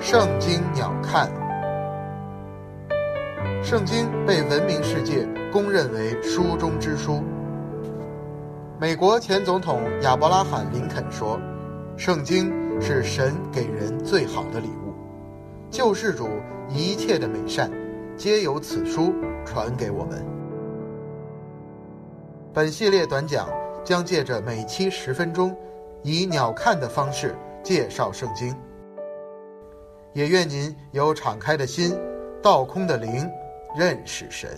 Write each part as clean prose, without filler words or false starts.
圣经鸟瞰。圣经被文明世界公认为书中之书。美国前总统亚伯拉罕·林肯说，圣经是神给人最好的礼物，救世主一切的美善皆由此书传给我们。本系列短讲将借着每期10分钟，以鸟瞰的方式介绍圣经。也愿您有敞开的心，倒空的灵，认识神。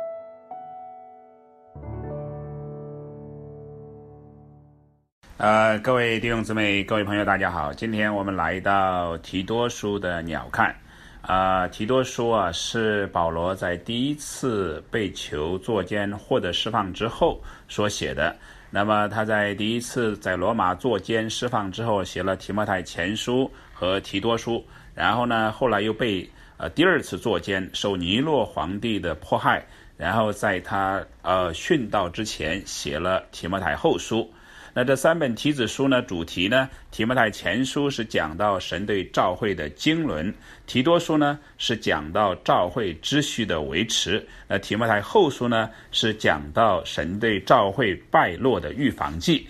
各位弟兄姊妹，各位朋友，大家好。今天我们来到提多书的鸟瞰。提多书是保罗在第一次被囚坐监获得释放之后所写的。那么他在第一次在罗马坐监释放之后，写了提摩太前书和提多书。然后呢，后来又被第二次坐监，受尼洛皇帝的迫害，然后在他殉道之前写了提摩太后书。那这3本提子书呢，主题呢，提摩太前书是讲到神对教会的经纶，提多书呢是讲到教会秩序的维持，那提摩太后书呢是讲到神对教会败落的预防剂，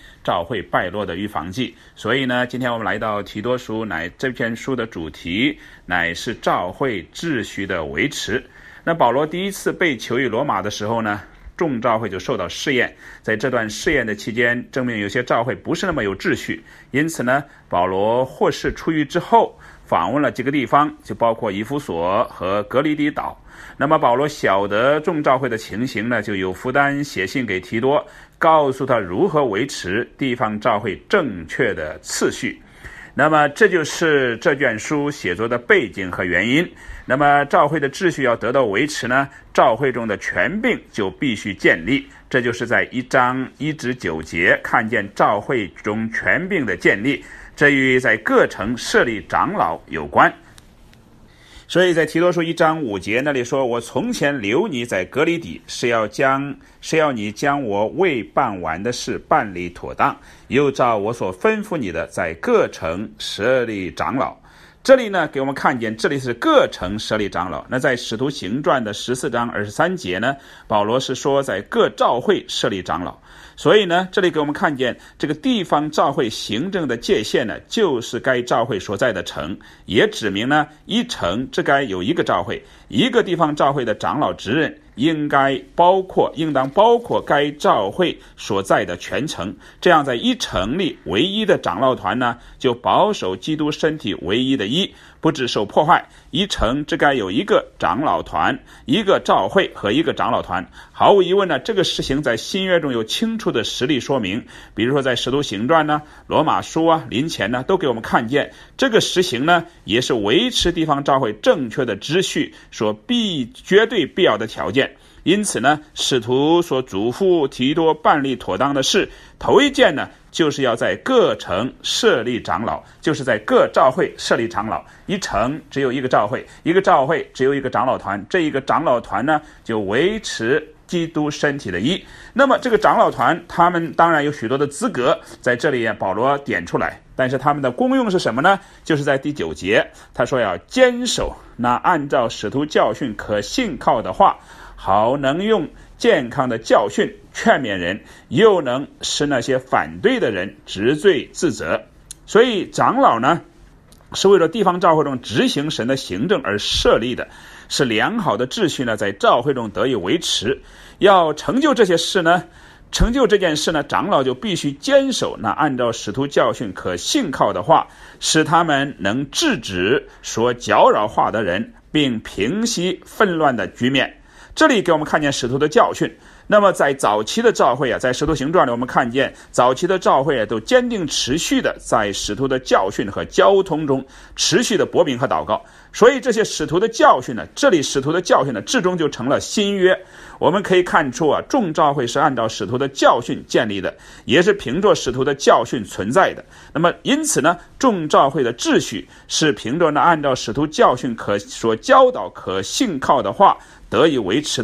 所以呢，今天我们来到提多书，这篇书的主题乃是教会秩序的维持。那保罗第一次被囚于罗马的时候呢，众教会就受到试验，在这段试验的期间，证明有些教会不是那么有秩序，因此呢，保罗获释出狱之后，访问了几个地方，就包括以弗所和革离底岛。那么保罗晓得众教会的情形呢，就有负担写信给提多，告诉他如何维持地方教会正确的次序。那么这就是这卷书写作的背景和原因。那么教会的秩序要得到维持呢，教会中的权柄就必须建立，这就是在1章1至9节看见教会中权柄的建立，这与在各城设立长老有关。所以在提多书1章5节那里说，我从前留你在革离底，是要你将我未办完的事办理妥当，又照我所吩咐你的，在各城设立长老。这里呢，给我们看见这里是各城设立长老。那在使徒行传的14章23节呢，保罗是说在各教会设立长老。所以呢，这里给我们看见这个地方教会行政的界限呢，就是该教会所在的城，也指明呢，一城只该有一个教会，一个地方教会的长老职任应当包括该教会所在的全城。这样在一城里唯一的长老团呢，就保守基督身体唯一的一，不致受破坏。一城只该有一个长老团，一个教会和一个长老团。毫无疑问呢，这个实行在新约中有清楚的实例说明，比如说在使徒行传呢、罗马书林前呢，都给我们看见这个实行呢，也是维持地方教会正确的秩序所绝对必要的条件。因此呢，使徒所嘱咐提多办理妥当的事，头一件呢，就是要在各城设立长老，就是在各教会设立长老。一城只有一个教会，一个教会只有一个长老团，这一个长老团呢，就维持基督身体的一。那么这个长老团他们当然有许多的资格，在这里保罗点出来，但是他们的功用是什么呢？就是在第9节他说要坚守那按照使徒教训可信靠的话，好能用健康的教训劝勉人，又能使那些反对的人直罪自责。所以长老呢，是为了地方教会中执行神的行政而设立的，使良好的秩序呢在教会中得以维持。要成就这件事呢，长老就必须坚守那按照使徒教训可信靠的话，使他们能制止说搅扰话的人，并平息纷乱的局面。这里给我们看见使徒的教训。那么在早期的教会在使徒行传里我们看见早期的教会都坚定持续的在使徒的教训和交通中持续的驳明和祷告。所以这些使徒的教训呢，这里使徒的教训呢，至终就成了新约。我们可以看出众教会是按照使徒的教训建立的，也是凭着使徒的教训存在的。那么因此呢，众教会的秩序是凭着按照使徒教训所教导可信靠的话得以维持的。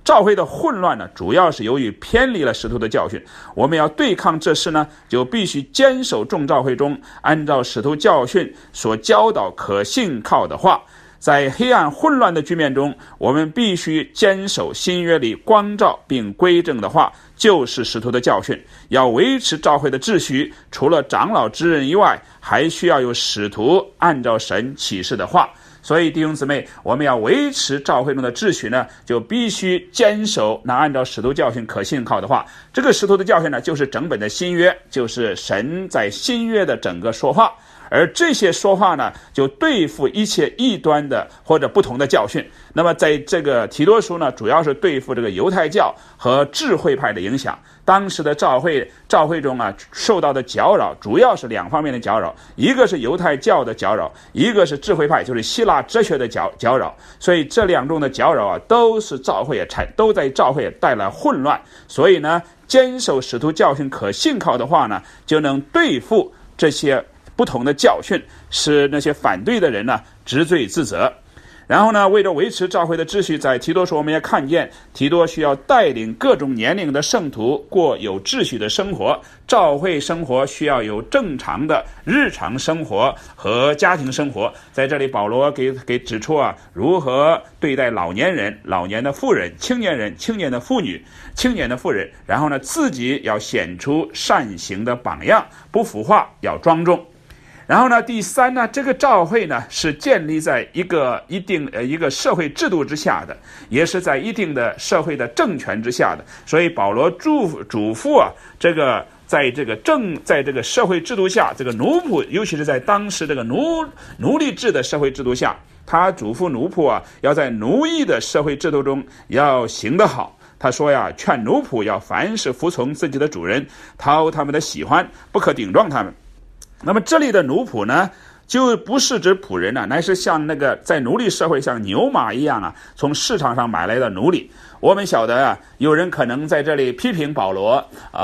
教会的混乱呢，主要是由于偏离了使徒的教训。我们要对抗这事呢，就必须坚守众教会中按照使徒教训所教导可信靠的话。在黑暗混乱的局面中，我们必须坚守新约里光照并规正的话，就是使徒的教训。要维持教会的秩序，除了长老之人以外，还需要有使徒按照神启示的话。所以弟兄姊妹，我们要维持教会中的秩序呢，就必须坚守那按照使徒教训可信靠的话。这个使徒的教训呢，就是整本的新约，就是神在新约的整个说话。而这些说话呢，就对付一切异端的或者不同的教训。那么在这个提多书呢，主要是对付这个犹太教和智慧派的影响。当时的教会中啊，受到的搅扰主要是两方面的搅扰，一个是犹太教的搅扰，一个是智慧派，就是希腊哲学的搅扰。所以这两种的搅扰啊，都在教会带来混乱。所以呢，坚守使徒教训可信靠的话呢，就能对付这些不同的教训，使那些反对的人呢知罪自责。然后呢，为了维持教会的秩序，在提多书我们也看见提多需要带领各种年龄的圣徒过有秩序的生活。教会生活需要有正常的日常生活和家庭生活。在这里保罗给指出啊，如何对待老年人、老年的妇人、青年人、青年的妇女、青年的妇人。然后呢，自己要显出善行的榜样，不腐化，要庄重。然后呢，第三呢，这个教会呢是建立在一个社会制度之下的，也是在一定的社会的政权之下的。所以保罗嘱咐啊，在这个社会制度下，这个奴仆，尤其是在当时这个奴隶制的社会制度下，他嘱咐奴仆啊，要在奴役的社会制度中要行得好。他说呀，劝奴仆要凡事服从自己的主人，讨他们的喜欢，不可顶撞他们。那么这里的奴仆呢，就不是指仆人乃是像那个在奴隶社会像牛马一样啊，从市场上买来的奴隶。我们晓得啊，有人可能在这里批评保罗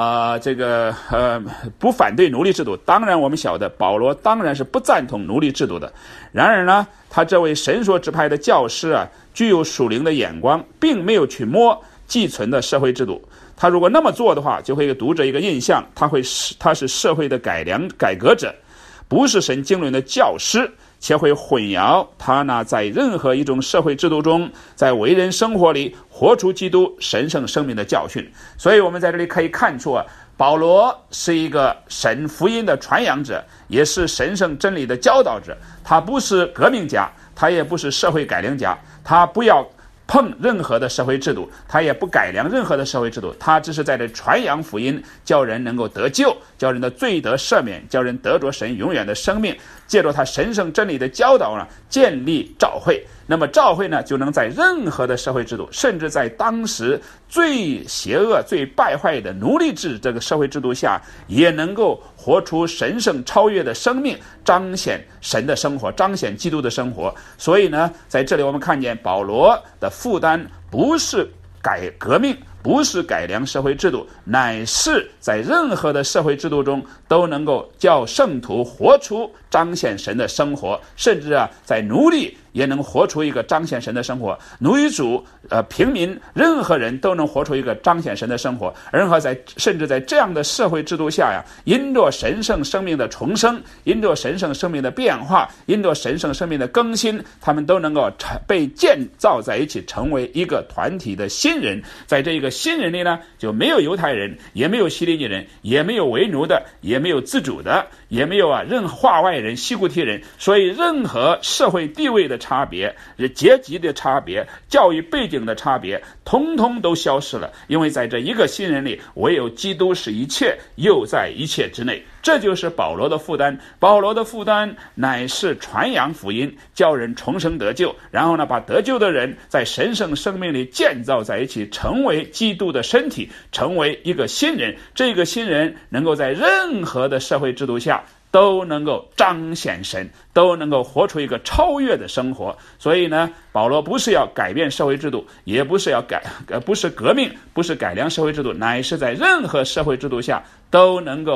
不反对奴隶制度。当然我们晓得保罗当然是不赞同奴隶制度的。然而呢，他这位神所指派的教师啊，具有属灵的眼光，并没有去摸既存的社会制度。他如果那么做的话，就会给读者一个印象，他是社会的改革者，不是神经纶的教师，且会混淆他那在任何一种社会制度中，在为人生活里活出基督神圣生命的教训。所以我们在这里可以看出啊，保罗是一个神福音的传扬者，也是神圣真理的教导者。他不是革命家，他也不是社会改良家，他不要碰任何的社会制度，他也不改良任何的社会制度，他只是在这传扬福音，叫人能够得救，叫人的罪得赦免，叫人得着神永远的生命，借着他神圣真理的教导呢，建立教会。那么教会呢，就能在任何的社会制度，甚至在当时最邪恶最败坏的奴隶制这个社会制度下，也能够活出神圣超越的生命，彰显神的生活，彰显基督的生活。所以呢，在这里我们看见保罗的负担不是革命，不是改良社会制度，乃是在任何的社会制度中都能够叫圣徒活出彰显神的生活，甚至啊，在奴隶也能活出一个彰显神的生活，奴役主、平民，任何人都能活出一个彰显神的生活。甚至在这样的社会制度下呀，因着神圣生命的重生，因着神圣生命的变化，因着神圣生命的更新，他们都能够被建造在一起，成为一个团体的新人。在这一个新人里呢，就没有犹太人，也没有希利尼人，也没有为奴的，也没有自主的，也没有任何化外人、西古提人。所以任何社会地位的差别、阶级的差别、教育背景的差别，通通都消失了。因为在这一个新人里，唯有基督是一切，又在一切之内。这就是保罗的负担。保罗的负担乃是传扬福音，叫人重生得救，然后呢，把得救的人在神圣生命里建造在一起，成为基督的身体，成为一个新人。这个新人能够在任何的社会制度下都能够彰显神，都能够活出一个超越的生活。所以呢，保罗不是要改变社会制度，也不是不是革命，不是改良社会制度，乃是在任何社会制度下都能够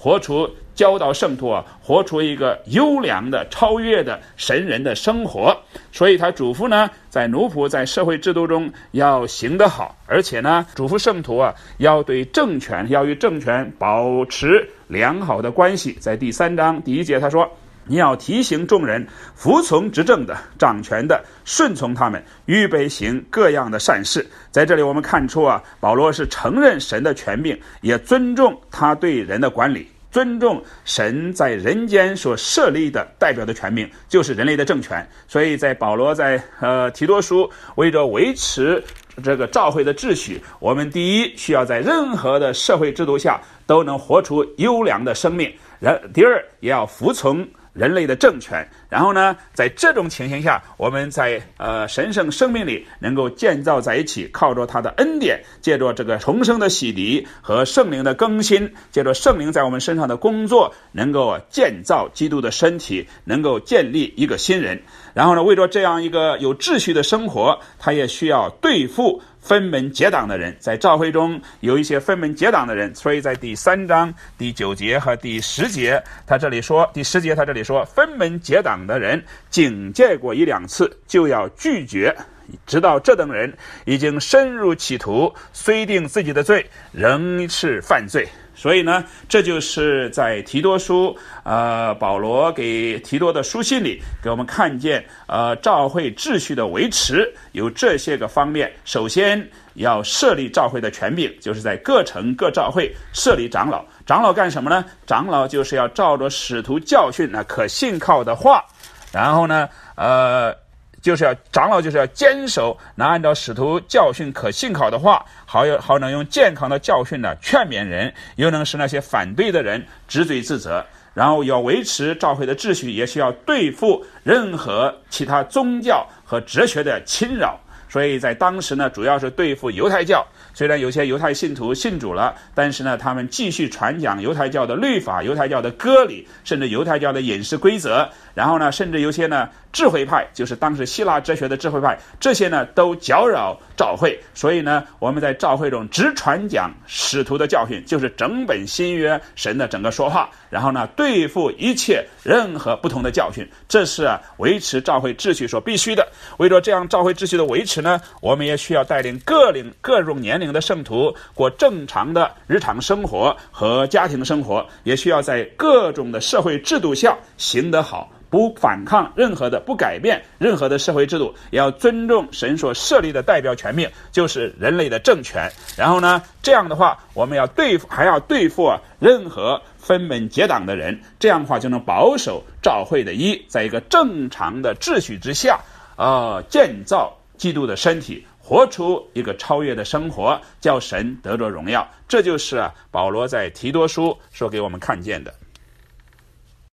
活出教导圣徒活出一个优良的超越的神人的生活。所以他嘱咐呢，在奴仆在社会制度中要行得好，而且呢嘱咐圣徒要对政权要与政权保持良好的关系。在第3章第1节他说，你要提醒众人服从执政的掌权的，顺从他们，预备行各样的善事。在这里我们看出保罗是承认神的权柄，也尊重他对人的管理，尊重神在人间所设立的代表的权柄，就是人类的政权。所以在保罗在提多书为着维持这个教会的秩序，我们第一需要在任何的社会制度下都能活出优良的生命，第二也要服从人类的政权。然后呢，在这种情形下，我们在神圣生命里能够建造在一起，靠着他的恩典，借着这个重生的洗涤和圣灵的更新，借着圣灵在我们身上的工作，能够建造基督的身体，能够建立一个新人。然后呢，为着这样一个有秩序的生活，他也需要对付分门结党的人。在教会中有一些分门结党的人，所以在第3章第9节和第10节他这里说，第10节他这里说，分门结党的人警戒过1-2次，就要拒绝，直到这等人已经深入歧途，虽定自己的罪，仍是犯罪。所以呢，这就是在提多书保罗给提多的书信里给我们看见教会秩序的维持有这些个方面。首先要设立教会的权柄，就是在各城各教会设立长老。长老干什么呢？长老就是要照着使徒教训可信靠的话，然后呢长老就是要坚守按照使徒教训可信靠的话，好能用健康的教训劝勉人，又能使那些反对的人知罪自责。然后要维持教会的秩序，也需要对付任何其他宗教和哲学的侵扰。所以在当时呢，主要是对付犹太教。虽然有些犹太信徒信主了，但是呢，他们继续传讲犹太教的律法、犹太教的割礼，甚至犹太教的饮食规则。然后呢，甚至有些呢智慧派，就是当时希腊哲学的智慧派，这些呢都搅扰教会。所以呢，我们在教会中只传讲使徒的教训，就是整本新约神的整个说话，然后呢对付一切任何不同的教训。这是维持教会秩序所必须的。为了这样教会秩序的维持呢，我们也需要带领各种年龄的圣徒过正常的日常生活和家庭生活，也需要在各种的社会制度下行得好，不反抗任何的，不改变任何的社会制度，也要尊重神所设立的代表权柄，就是人类的政权。然后呢，这样的话我们还要对付任何分门结党的人，这样的话就能保守教会的在一个正常的秩序之下建造基督的身体，活出一个超越的生活，叫神得着荣耀。这就是保罗在提多书所给我们看见的。